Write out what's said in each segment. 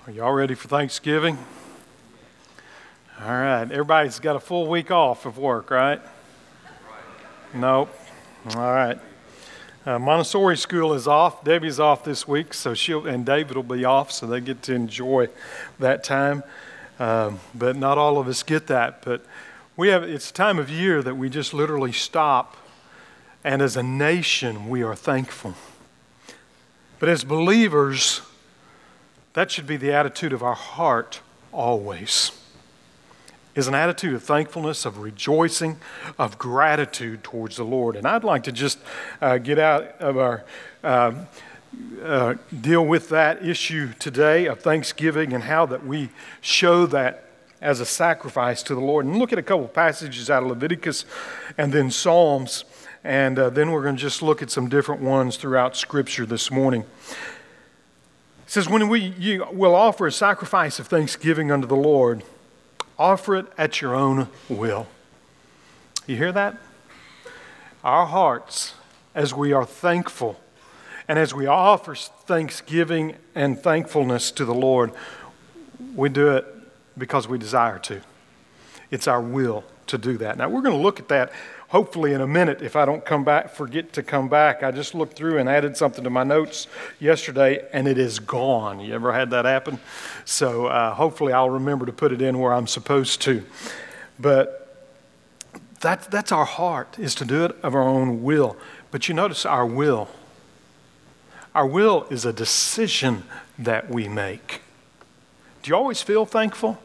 Are y'all ready for Thanksgiving? All right. Everybody's got a full week off of work, right? Nope. All right. Montessori school is off. Debbie's off this week, so and David will be off, so they get to enjoy that time. But not all of us get that. But it's a time of year that we just literally stop, and as a nation, we are thankful. But as believers, that should be the attitude of our heart always. Is an attitude of thankfulness, of rejoicing, of gratitude towards the Lord. And I'd like to just get out of our deal with that issue today of Thanksgiving and how that we show that as a sacrifice to the Lord. And look at a couple passages out of Leviticus and then Psalms. And then we're going to just look at some different ones throughout Scripture this morning. It says, when you will offer a sacrifice of thanksgiving unto the Lord, offer it at your own will. You hear that? Our hearts, as we are thankful, and as we offer thanksgiving and thankfulness to the Lord, we do it because we desire to. It's our will to do that. Now, we're going to look at that hopefully in a minute. If I don't forget to come back. I just looked through and added something to my notes yesterday, and it is gone. You ever had that happen? So hopefully I'll remember to put it in where I'm supposed to. But that's our heart, is to do it of our own will. But you notice our will. Our will is a decision that we make. Do you always feel thankful?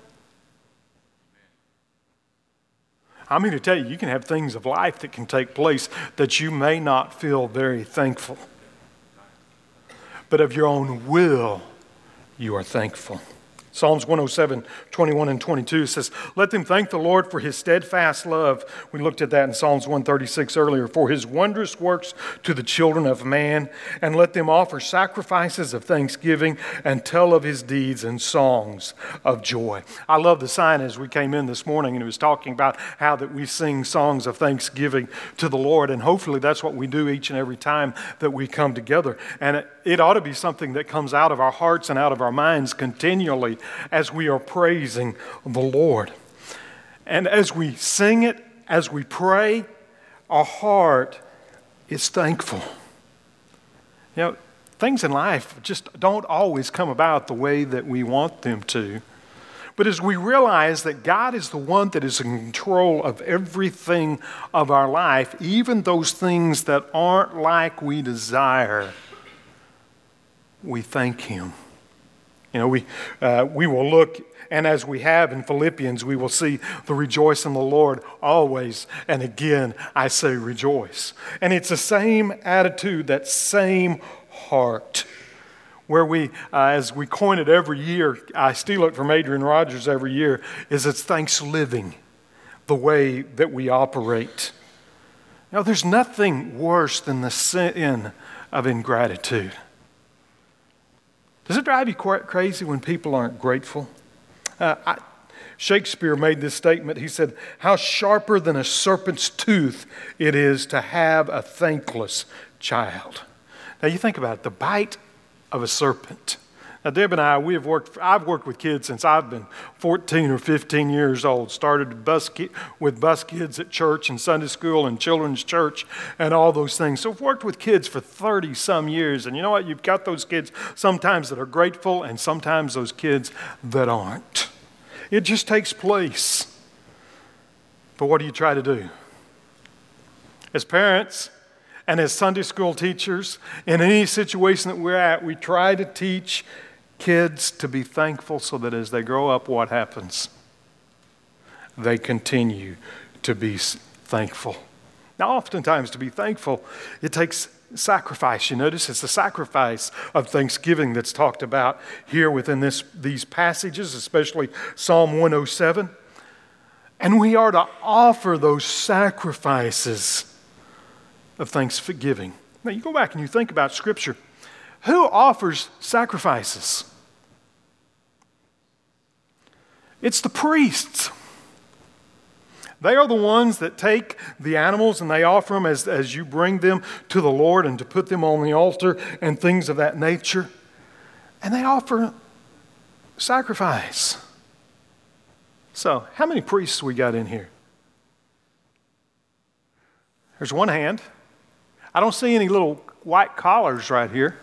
I'm here to tell you, you can have things of life that can take place that you may not feel very thankful. But of your own will, you are thankful. Psalms 107, 21 and 22 says, let them thank the Lord for his steadfast love. We looked at that in Psalms 136 earlier. For his wondrous works to the children of man. And let them offer sacrifices of thanksgiving and tell of his deeds and songs of joy. I love the sign as we came in this morning, and it was talking about how that we sing songs of thanksgiving to the Lord. And hopefully that's what we do each and every time that we come together. And it ought to be something that comes out of our hearts and out of our minds continually as we are praising the Lord. And as we sing it, as we pray, our heart is thankful. You know, things in life just don't always come about the way that we want them to. But as we realize that God is the one that is in control of everything of our life, even those things that aren't like we desire, we thank him. You know, we will look, and as we have in Philippians, we will see the rejoice in the Lord always. And again, I say rejoice. And it's the same attitude, that same heart, where we, as we coin it every year, I steal it from Adrian Rogers every year, is it's thanks living, the way that we operate. Now, there's nothing worse than the sin of ingratitude. Does it drive you crazy when people aren't grateful? Shakespeare made this statement. He said, how sharper than a serpent's tooth it is to have a thankless child. Now you think about it, the bite of a serpent. Now Deb and I, I've worked with kids since I've been 14 or 15 years old. Started with bus kids at church and Sunday school and children's church and all those things. So I've worked with kids for 30 some years. And you know what? You've got those kids sometimes that are grateful and sometimes those kids that aren't. It just takes place. But what do you try to do? As parents and as Sunday school teachers, in any situation that we're at, we try to teach kids to be thankful so that as they grow up, what happens? They continue to be thankful. Now, oftentimes to be thankful, it takes sacrifice. You notice it's the sacrifice of thanksgiving that's talked about here within these passages, especially Psalm 107. And we are to offer those sacrifices of thanksgiving. Now, you go back and you think about Scripture. Who offers sacrifices? It's the priests. They are the ones that take the animals and they offer them as you bring them to the Lord and to put them on the altar and things of that nature. And they offer sacrifice. So, how many priests we got in here? There's one hand. I don't see any little white collars right here.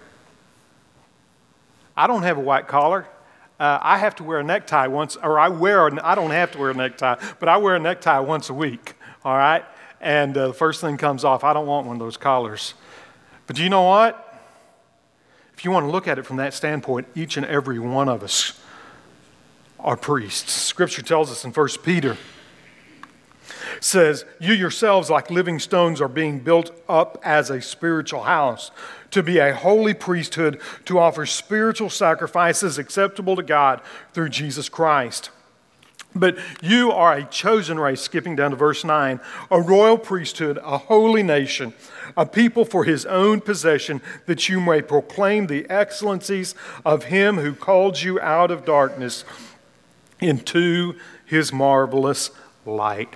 I don't have a white collar. I have to wear a necktie once, or I don't have to wear a necktie, but I wear a necktie once a week, all right? And the first thing comes off. I don't want one of those collars. But you know what? If you want to look at it from that standpoint, each and every one of us are priests. Scripture tells us in 1 Peter, says, you yourselves like living stones are being built up as a spiritual house to be a holy priesthood to offer spiritual sacrifices acceptable to God through Jesus Christ. But you are a chosen race, skipping down to verse 9, a royal priesthood, a holy nation, a people for his own possession, that you may proclaim the excellencies of him who called you out of darkness into his marvelous light.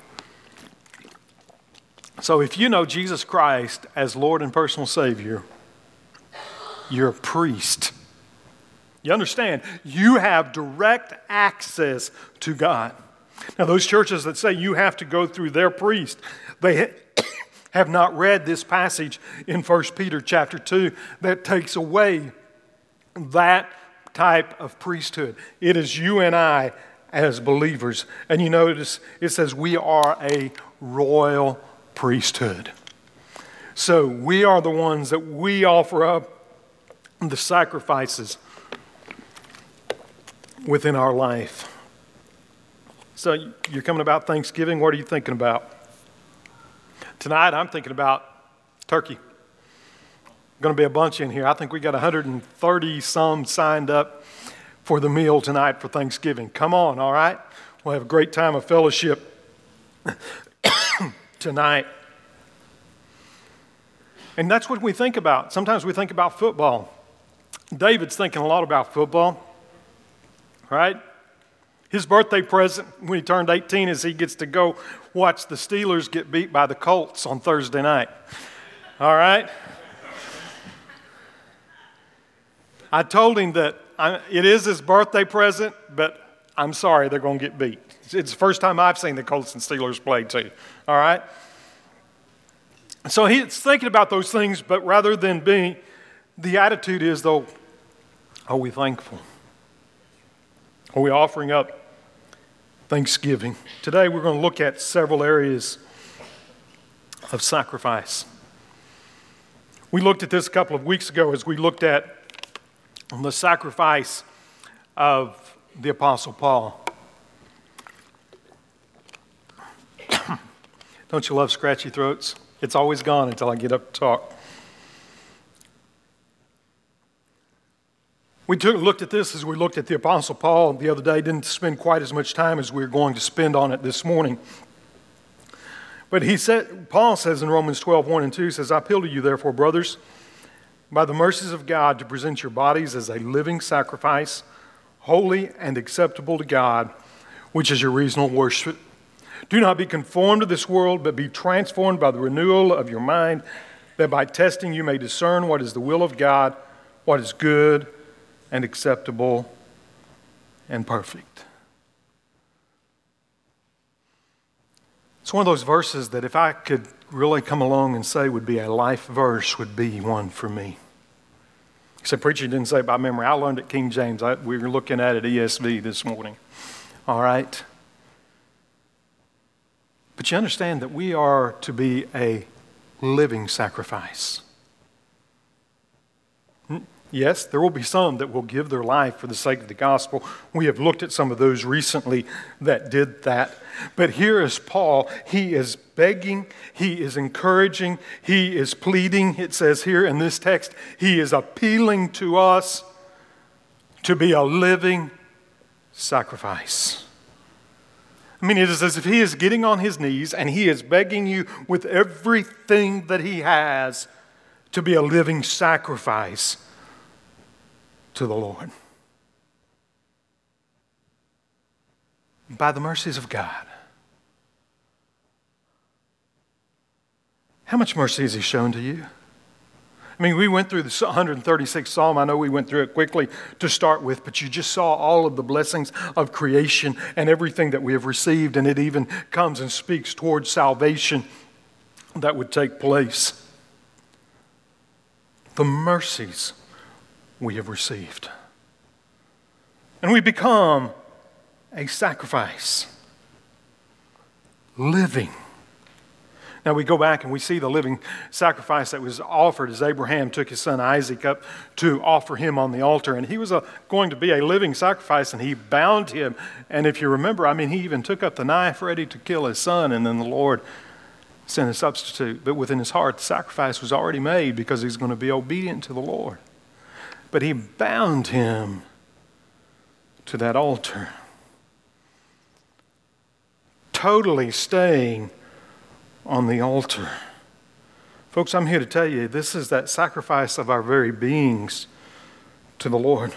So if you know Jesus Christ as Lord and personal Savior, you're a priest. You understand? You have direct access to God. Now, those churches that say you have to go through their priest, they have not read this passage in 1 Peter chapter 2 that takes away that type of priesthood. It is you and I as believers. And you notice it says we are a royal priesthood. So we are the ones that we offer up the sacrifices within our life. So you're coming about Thanksgiving. What are you thinking about? Tonight I'm thinking about turkey. Going to be a bunch in here. I think we got 130 some signed up for the meal tonight for Thanksgiving. Come on, all right? We'll have a great time of fellowship tonight. And that's what we think about. Sometimes we think about football. David's thinking a lot about football, right? His birthday present when he turned 18 is he gets to go watch the Steelers get beat by the Colts on Thursday night. All right? I told him that it is his birthday present, but I'm sorry, they're going to get beat. It's the first time I've seen the Colts and Steelers play too. All right? So he's thinking about those things, but rather than being, the attitude is though, are we thankful? Are we offering up thanksgiving? Today we're going to look at several areas of sacrifice. We looked at this a couple of weeks ago as we looked at the sacrifice of the Apostle Paul. Don't you love scratchy throats? It's always gone until I get up to talk. We looked at this as we looked at the Apostle Paul the other day. Didn't spend quite as much time as we're going to spend on it this morning. But Paul says in Romans 12, 1 and 2, says, I appeal to you, therefore, brothers, by the mercies of God, to present your bodies as a living sacrifice, holy and acceptable to God, which is your reasonable worship. Do not be conformed to this world, but be transformed by the renewal of your mind, that by testing you may discern what is the will of God, what is good and acceptable and perfect. It's one of those verses that if I could really come along and say would be a life verse, would be one for me. You said, preacher, didn't say it by memory. I learned it King James. We were looking at it ESV this morning. All right? But you understand that we are to be a living sacrifice. Yes, there will be some that will give their life for the sake of the gospel. We have looked at some of those recently that did that. But here is Paul. He is begging, he is encouraging, he is pleading. It says here in this text, he is appealing to us to be a living sacrifice. I mean, it is as if he is getting on his knees and he is begging you with everything that he has to be a living sacrifice to the Lord. By the mercies of God. How much mercy has he shown to you? I I mean, we went through the 136th Psalm. I know we went through it quickly to start with, but you just saw all of the blessings of creation and everything that we have received, and it even comes and speaks towards salvation that would take place. The mercies we have received. And we become a sacrifice, living. Now we go back and we see the living sacrifice that was offered as Abraham took his son Isaac up to offer him on the altar. And he was going to be a living sacrifice, and he bound him. And if you remember, I mean, he even took up the knife ready to kill his son, and then the Lord sent a substitute. But within his heart, the sacrifice was already made because he's going to be obedient to the Lord. But he bound him to that altar, totally staying on the altar. Folks, I'm here to tell you, this is that sacrifice of our very beings to the Lord.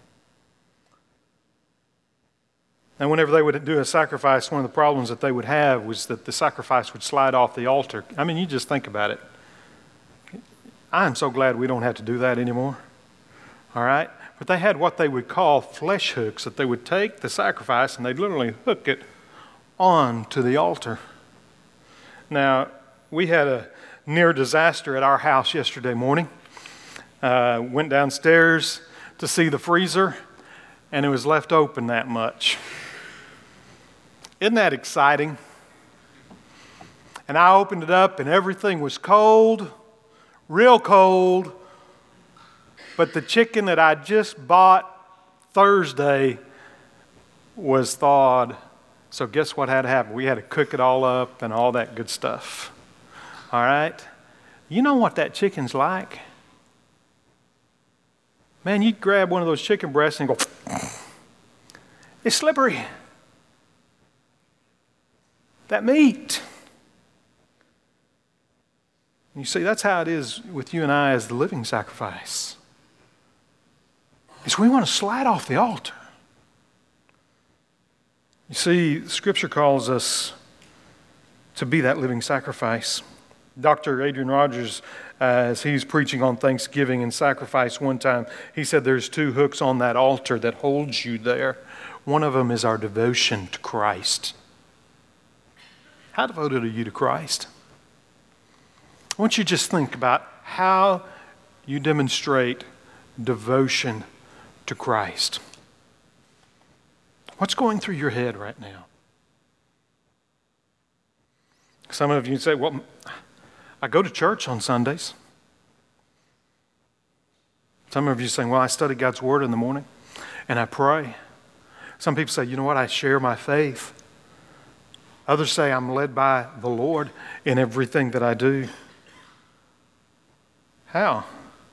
And whenever they would do a sacrifice, one of the problems that they would have was that the sacrifice would slide off the altar. I mean, you just think about it. I'm so glad we don't have to do that anymore. All right? But they had what they would call flesh hooks, that they would take the sacrifice and they'd literally hook it onto the altar. Now, we had a near disaster at our house yesterday morning. Went downstairs to see the freezer, and it was left open that much. Isn't that exciting? And I opened it up, and everything was cold, real cold. But the chicken that I just bought Thursday was thawed. So guess what had to happen? We had to cook it all up and all that good stuff. All right? You know what that chicken's like? Man, you'd grab one of those chicken breasts and go, it's slippery. That meat. You see, that's how it is with you and I as the living sacrifice. Is we want to slide off the altar. You see, Scripture calls us to be that living sacrifice. Dr. Adrian Rogers, as he's preaching on Thanksgiving and sacrifice one time, he said there's two hooks on that altar that holds you there. One of them is our devotion to Christ. How devoted are you to Christ? I want you to just think about how you demonstrate devotion to Christ. What's going through your head right now? Some of you say, well, I go to church on Sundays. Some of you saying, well, I study God's Word in the morning and I pray. Some people say, you know what, I share my faith. Others say I'm led by the Lord in everything that I do. How?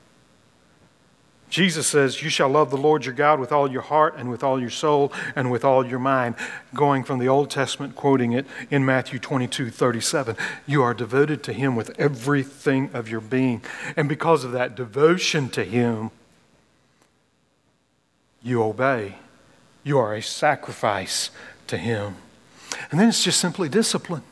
Jesus says, you shall love the Lord your God with all your heart and with all your soul and with all your mind. Going from the Old Testament, quoting it in Matthew 22:37. You are devoted to Him with everything of your being. And because of that devotion to Him, you obey. You are a sacrifice to Him. And then it's just simply discipline.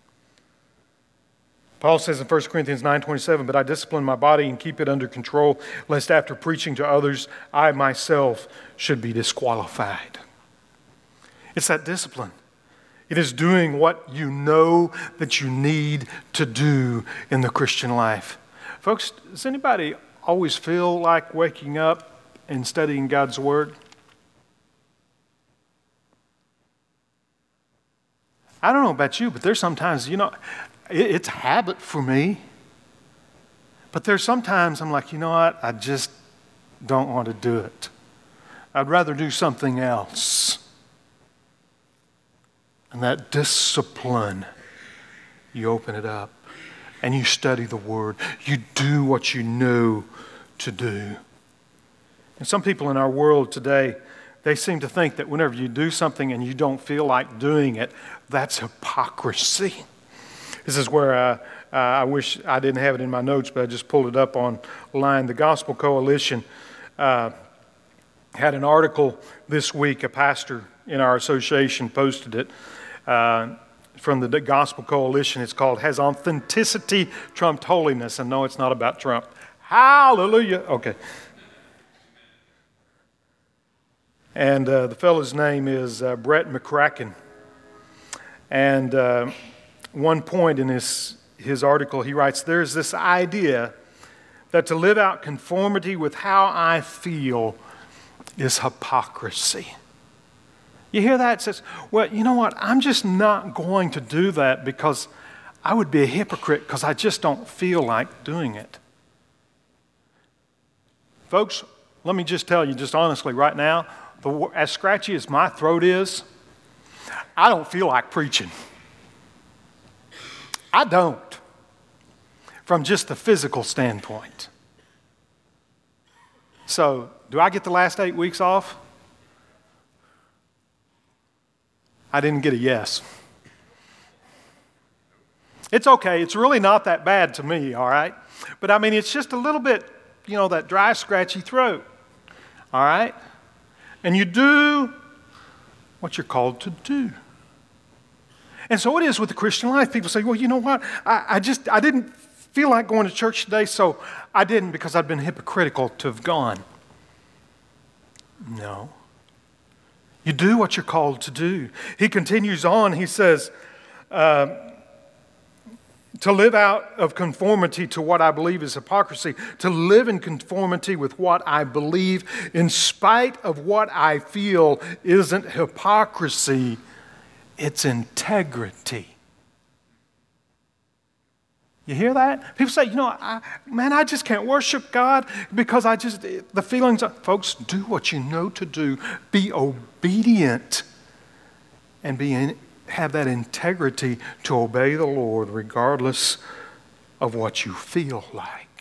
Paul says in 1 Corinthians 9:27, but I discipline my body and keep it under control, lest after preaching to others, I myself should be disqualified. It's that discipline. It is doing what you know that you need to do in the Christian life. Folks, does anybody always feel like waking up and studying God's Word? I don't know about you, but there's sometimes, it's a habit for me. But there's sometimes I'm like, you know what? I just don't want to do it. I'd rather do something else. And that discipline, you open it up and you study the Word. You do what you know to do. And some people in our world today, they seem to think that whenever you do something and you don't feel like doing it, that's hypocrisy. This is where I wish I didn't have it in my notes, but I just pulled it up online. The Gospel Coalition had an article this week. A pastor in our association posted it from the Gospel Coalition. It's called, Has Authenticity Trumped Holiness? And no, it's not about Trump. Hallelujah. Okay. And the fellow's name is Brett McCracken. And one point in his article, he writes, there's this idea that to live out conformity with how I feel is hypocrisy. You hear that? It says, well, you know what? I'm just not going to do that because I would be a hypocrite because I just don't feel like doing it. Folks, let me just tell you just honestly right now, as scratchy as my throat is, I don't feel like preaching. I don't. From just the physical standpoint. So, do I get the last 8 weeks off? I didn't get a yes. It's okay. It's really not that bad to me, all right? But I mean, it's just a little bit, that dry, scratchy throat, all right? And you do what you're called to do. And so it is with the Christian life. People say, well, you know what? I didn't feel like going to church today, so I didn't because I'd been hypocritical to have gone. No. You do what you're called to do. He continues on, he says, to live out of conformity to what I believe is hypocrisy, to live in conformity with what I believe in spite of what I feel isn't hypocrisy, it's integrity. You hear that? People say, I just can't worship God because the feelings are... Folks, do what you know to do. Be obedient and have that integrity to obey the Lord regardless of what you feel like.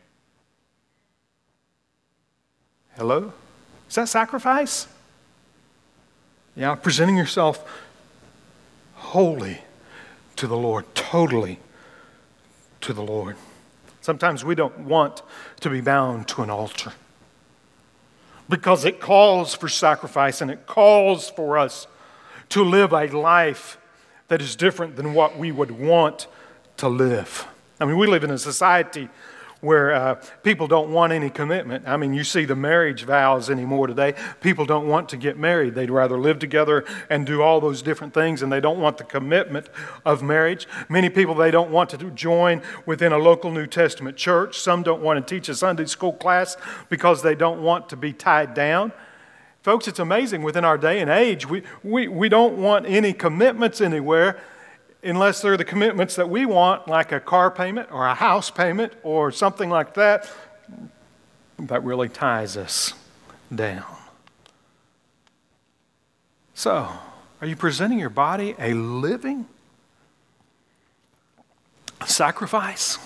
Hello? Is that sacrifice? Yeah, presenting yourself wholly to the Lord, totally to the Lord. Sometimes we don't want to be bound to an altar because it calls for sacrifice and it calls for us to live a life that is different than what we would want to live. I mean, we live in a society where people don't want any commitment. I mean, you see the marriage vows anymore today. People don't want to get married. They'd rather live together and do all those different things, and they don't want the commitment of marriage. Many people, they don't want to join within a local New Testament church. Some don't want to teach a Sunday school class because they don't want to be tied down. Folks, it's amazing within our day and age, we don't want any commitments anywhere unless they're the commitments that we want, like a car payment or a house payment or something like that. That really ties us down. So, are you presenting your body a living sacrifice?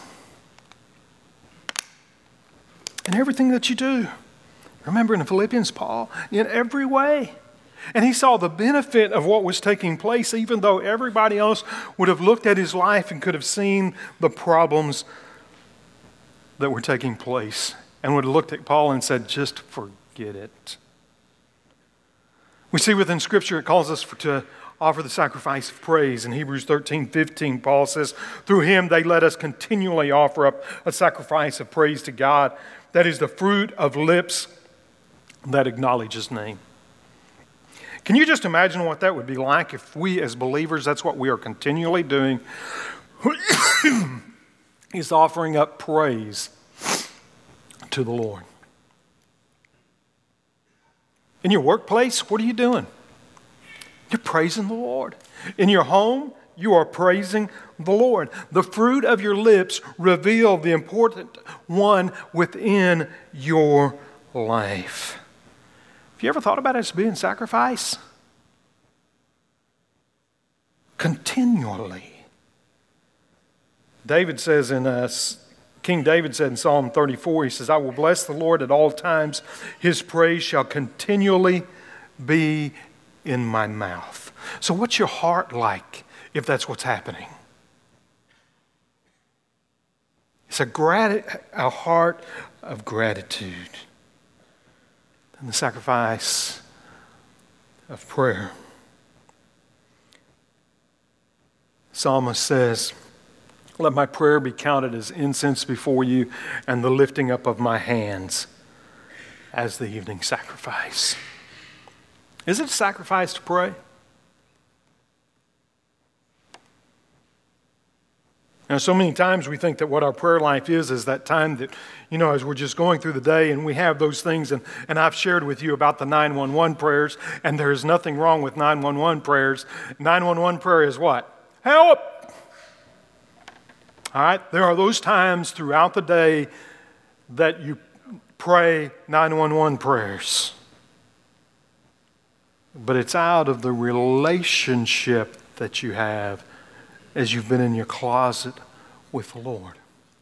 In everything that you do. Remember in Philippians, Paul, in every way. And he saw the benefit of what was taking place, even though everybody else would have looked at his life and could have seen the problems that were taking place and would have looked at Paul and said, just forget it. We see within Scripture it calls us to offer the sacrifice of praise. In Hebrews 13:15, Paul says, through him they let us continually offer up a sacrifice of praise to God. That is the fruit of lips that acknowledge his name. Can you just imagine what that would be like if we as believers, that's what we are continually doing, is offering up praise to the Lord. In your workplace, what are you doing? You're praising the Lord. In your home, you are praising the Lord. The fruit of your lips reveal the important one within your life. Have you ever thought about it as being sacrifice? Continually. David says King David said in Psalm 34, he says, I will bless the Lord at all times. His praise shall continually be in my mouth. So what's your heart like if that's what's happening? It's a heart of gratitude. And the sacrifice of prayer. Psalmist says, Let my prayer be counted as incense before you and the lifting up of my hands as the evening sacrifice. Is it a sacrifice to pray? Now, so many times we think that what our prayer life is that time that, as we're just going through the day and we have those things, and I've shared with you about the 911 prayers, and there's nothing wrong with 911 prayers. 911 prayer is what? Help! All right? There are those times throughout the day that you pray 911 prayers. But it's out of the relationship that you have as you've been in your closet with the Lord.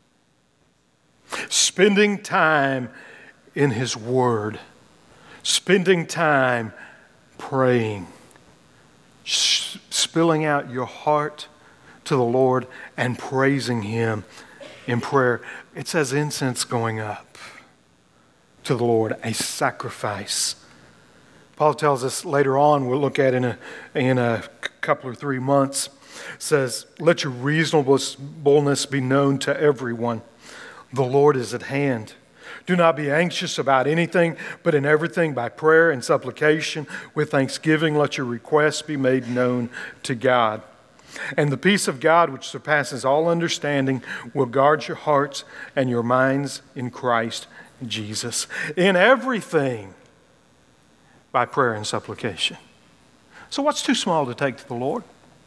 Spending time in His Word. Spending time praying. Spilling out your heart to the Lord and praising Him in prayer. It's as incense going up to the Lord, a sacrifice. Paul tells us later on, we'll look at in a couple or 3 months, says, let your reasonableness be known to everyone. The Lord is at hand. Do not be anxious about anything, but in everything by prayer and supplication with thanksgiving let your requests be made known to God. And the peace of God, which surpasses all understanding, will guard your hearts and your minds in Christ Jesus. In everything by prayer and supplication. So what's too small to take to the Lord?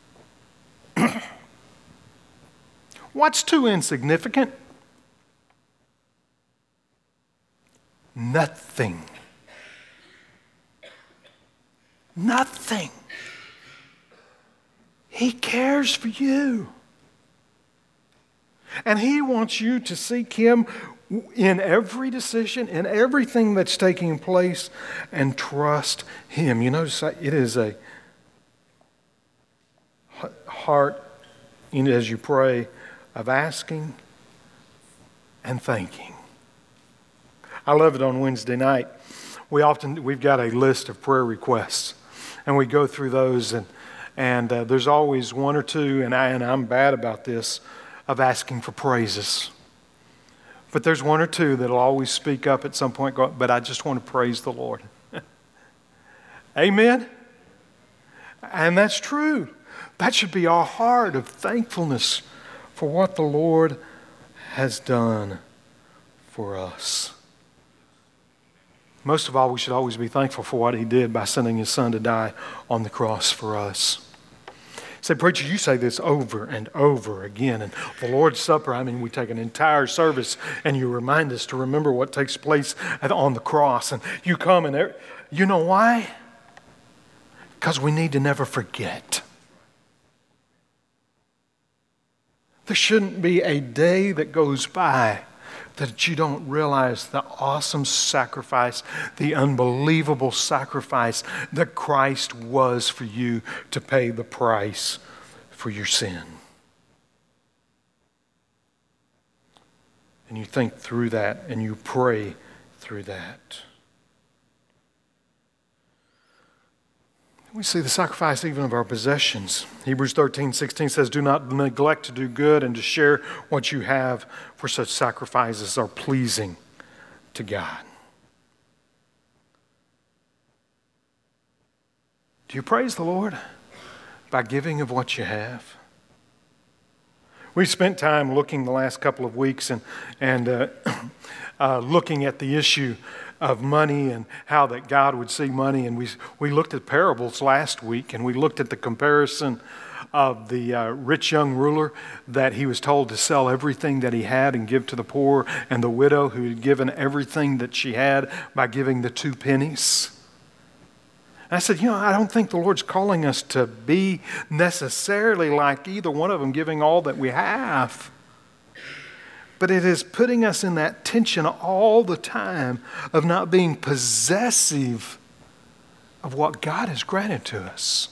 What's too insignificant? Nothing. Nothing. He cares for you. And He wants you to seek Him in every decision, in everything that's taking place, and trust Him. You notice it is a heart, as you pray, of asking and thanking. I love it on Wednesday night. We've got a list of prayer requests, and we go through those, and there's always one or two, and I'm bad about this, of asking for praises. But there's one or two that'll always speak up at some point, but I just want to praise the Lord. Amen? And that's true. That should be our heart of thankfulness for what the Lord has done for us. Most of all, we should always be thankful for what He did by sending His Son to die on the cross for us. Say, preacher, you say this over and over again. And the Lord's Supper, we take an entire service and you remind us to remember what takes place on the cross. And you come and you know why? Because we need to never forget. There shouldn't be a day that goes by that you don't realize the awesome sacrifice, the unbelievable sacrifice that Christ was for you to pay the price for your sin. And you think through that and you pray through that. We see the sacrifice even of our possessions. Hebrews 13:16 says, do not neglect to do good and to share what you have, for such sacrifices are pleasing to God. Do you praise the Lord by giving of what you have? We spent time looking the last couple of weeks and looking at the issue of money and how that God would see money. And we looked at parables last week, and we looked at the comparison of the rich young ruler that he was told to sell everything that he had and give to the poor, and the widow who had given everything that she had by giving the 2 pennies. And I said, I don't think the Lord's calling us to be necessarily like either one of them, giving all that we have. But it is putting us in that tension all the time of not being possessive of what God has granted to us.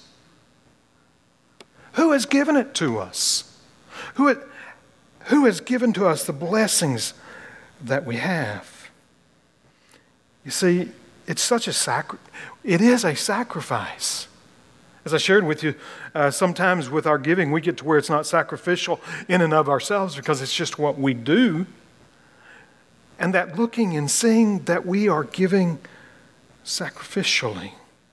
Who has given it to us? Who has given to us the blessings that we have? You see, it is a sacrifice. As I shared with you, sometimes with our giving, we get to where it's not sacrificial in and of ourselves because it's just what we do. And that looking and seeing that we are giving sacrificially.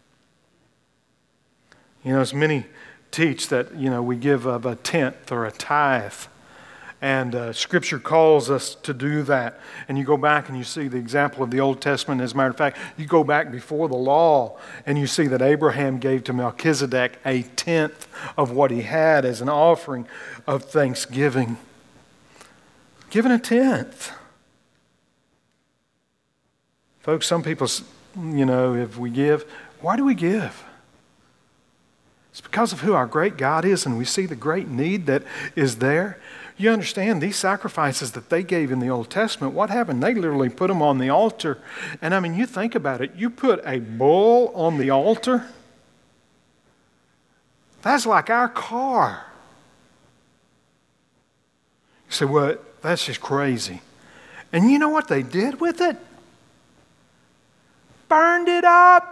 As many teach that, we give of a tenth or a tithe. And Scripture calls us to do that. And you go back and you see the example of the Old Testament. As a matter of fact, you go back before the law and you see that Abraham gave to Melchizedek a tenth of what he had as an offering of thanksgiving. Giving a tenth. Folks, some people, if we give, why do we give? It's because of who our great God is, and we see the great need that is there. You understand, these sacrifices that they gave in the Old Testament, what happened? They literally put them on the altar. And you think about it. You put a bull on the altar, that's like our car. You say, well, that's just crazy. And you know what they did with it? Burned it up.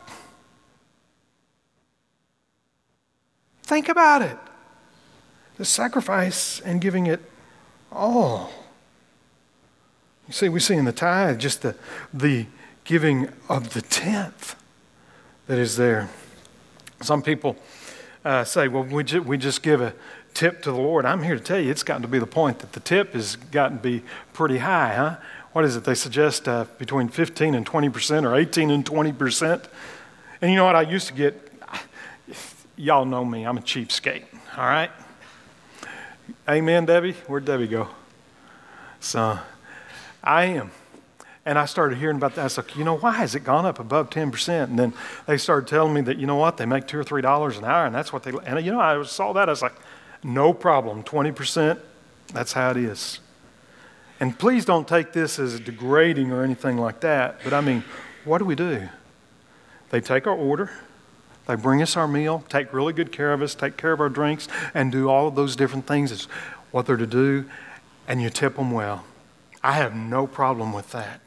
Think about it. The sacrifice and giving it all. You see, we see in the tithe just the giving of the tenth that is there. Some people say, well, we just give a tip to the Lord. I'm here to tell you it's gotten to be the point that the tip has gotten to be pretty high, huh? What is it? They suggest between 15 and 20% or 18 and 20%. And you know what I used to get? Y'all know me. I'm a cheapskate, all right? Amen, Debbie? Where'd Debbie go? So, I am. And I started hearing about that. I was like, why has it gone up above 10%? And then they started telling me that, they make $2 or $3 an hour, and that's what they, and I saw that. I was like, no problem, 20%, that's how it is. And please don't take this as degrading or anything like that, but what do? They take our order, they bring us our meal, take really good care of us, take care of our drinks, and do all of those different things is what they're to do, and you tip them well. I have no problem with that.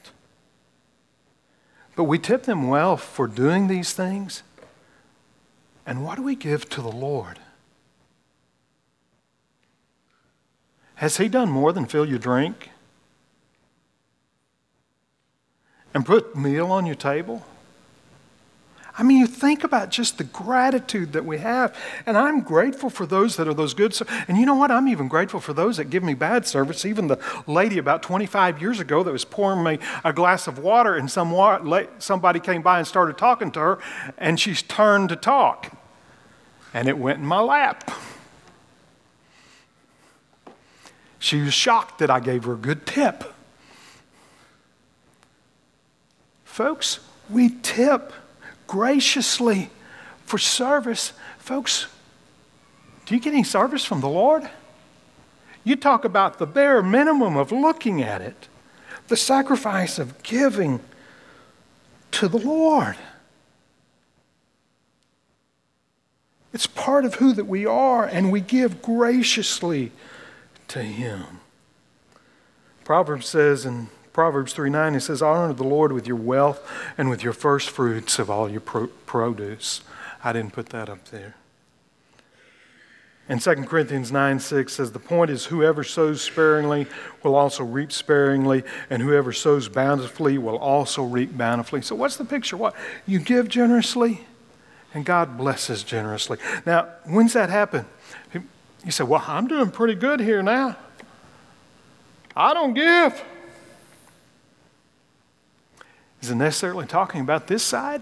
But we tip them well for doing these things, and what do we give to the Lord? Has He done more than fill your drink and put meal on your table? You think about just the gratitude that we have. And I'm grateful for those that are those good. And you know what? I'm even grateful for those that give me bad service. Even the lady about 25 years ago that was pouring me a glass of water and somebody came by and started talking to her and she turned to talk. And it went in my lap. She was shocked that I gave her a good tip. Folks, we tip graciously for service. Folks, do you get any service from the Lord? You talk about the bare minimum of looking at it, the sacrifice of giving to the Lord. It's part of who that we are, and we give graciously to Him. Proverbs says in Proverbs 3:9, it says, honor the Lord with your wealth and with your first fruits of all your produce. I didn't put that up there. And 2 Corinthians 9:6 says, the point is whoever sows sparingly will also reap sparingly, and whoever sows bountifully will also reap bountifully. So what's the picture? What? You give generously, and God blesses generously. Now, when's that happen? You say, well, I'm doing pretty good here now. I don't give. Is it necessarily talking about this side?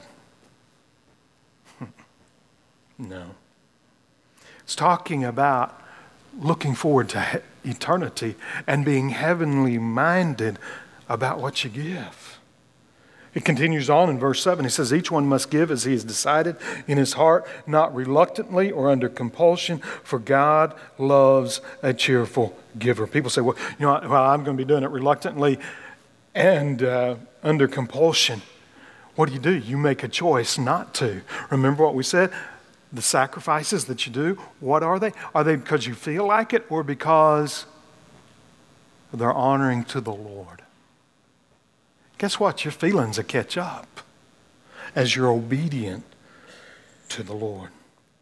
No. It's talking about looking forward to eternity and being heavenly minded about what you give. It continues on in verse 7. He says, each one must give as he has decided in his heart, not reluctantly or under compulsion, for God loves a cheerful giver. People say, well, I'm going to be doing it reluctantly and under compulsion. What do? You make a choice not to. Remember what we said? The sacrifices that you do, what are they? Are they because you feel like it or because they're honoring to the Lord? Guess what? Your feelings will catch up as you're obedient to the Lord.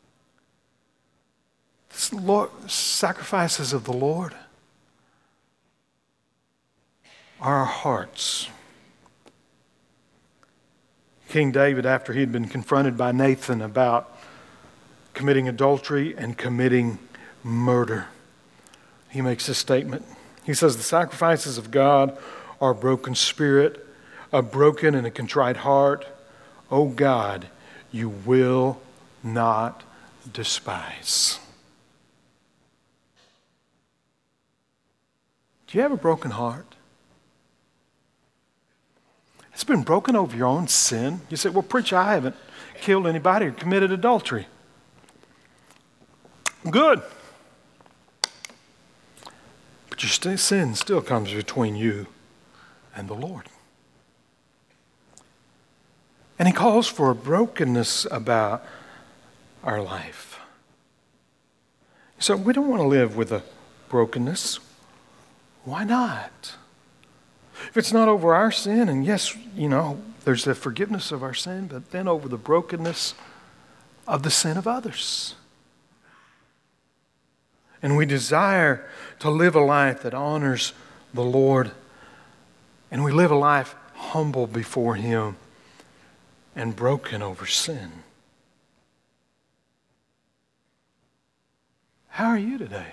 Sacrifices of the Lord are our hearts. King David, after he had been confronted by Nathan about committing adultery and committing murder, he makes this statement. He says, the sacrifices of God are a broken spirit, a broken and a contrite heart. O God, you will not despise. Do you have a broken heart? It's been broken over your own sin. You say, well, preacher, I haven't killed anybody or committed adultery. Good. But your sin still comes between you and the Lord. And he calls for a brokenness about our life. So we don't want to live with a brokenness. Why not? If it's not over our sin, and yes, there's the forgiveness of our sin, but then over the brokenness of the sin of others. And we desire to live a life that honors the Lord, and we live a life humble before Him and broken over sin. How are you today?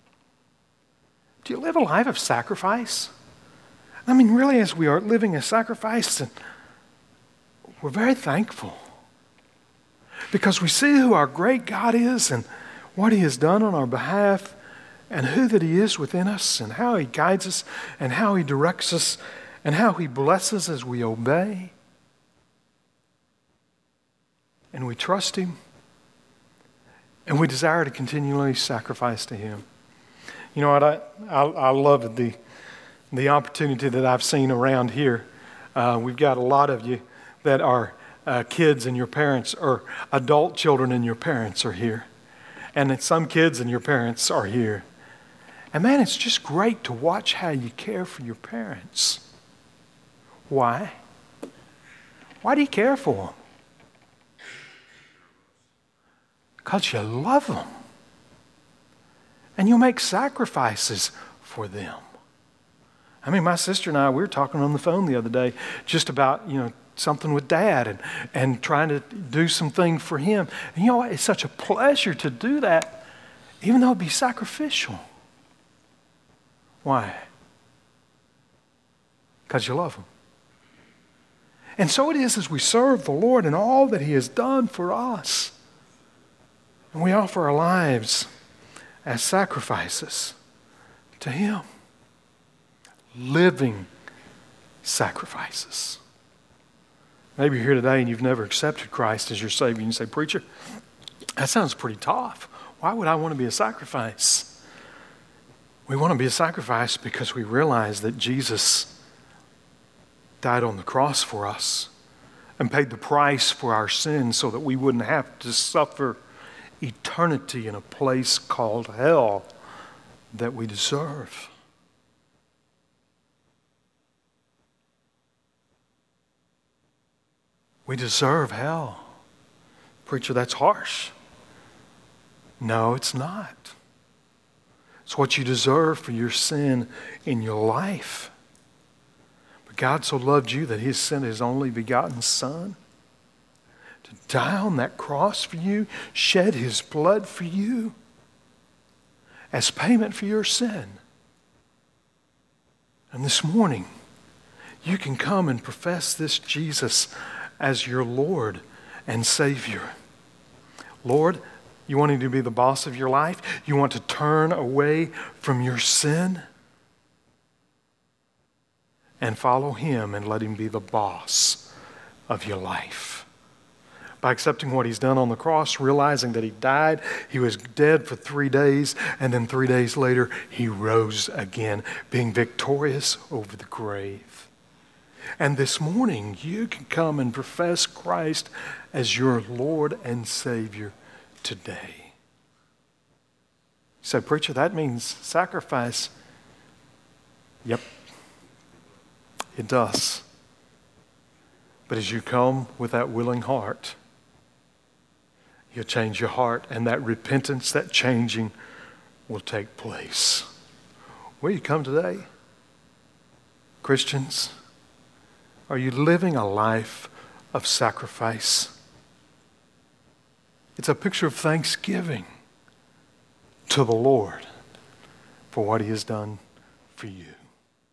Do you live a life of sacrifice? I mean, really, as we are living a sacrifice, and we're very thankful because we see who our great God is and what He has done on our behalf and who that He is within us and how He guides us and how He directs us and how He blesses as we obey. And we trust Him and we desire to continually sacrifice to Him. You know what? I love the opportunity that I've seen around here. We've got a lot of you that are kids and your parents, or adult children and your parents are here. And some kids and your parents are here. And man, it's just great to watch how you care for your parents. Why? Why do you care for them? Because you love them. And you make sacrifices for them. I mean, my sister and I, we were talking on the phone the other day just about, something with Dad and trying to do something for him. And you know what? It's such a pleasure to do that, even though it'd be sacrificial. Why? Because you love Him. And so it is as we serve the Lord and all that He has done for us. And we offer our lives as sacrifices to Him. Living sacrifices. Maybe you're here today and you've never accepted Christ as your Savior. And you say, preacher, that sounds pretty tough. Why would I want to be a sacrifice? We want to be a sacrifice because we realize that Jesus died on the cross for us and paid the price for our sins so that we wouldn't have to suffer eternity in a place called hell that we deserve. We deserve hell. Preacher, that's harsh. No, it's not. It's what you deserve for your sin in your life. But God so loved you that He sent His only begotten Son to die on that cross for you, shed His blood for you as payment for your sin. And this morning, you can come and profess this Jesus as your Lord and Savior. Lord, you want Him to be the boss of your life? You want to turn away from your sin and follow Him and let Him be the boss of your life. By accepting what He's done on the cross, realizing that He died, He was dead for 3 days, and then 3 days later, He rose again, being victorious over the grave. And this morning, you can come and profess Christ as your Lord and Savior today. You say, preacher, that means sacrifice. Yep, it does. But as you come with that willing heart, He'll change your heart, and that repentance, that changing will take place. Will you come today? Christians, are you living a life of sacrifice? It's a picture of thanksgiving to the Lord for what He has done for you.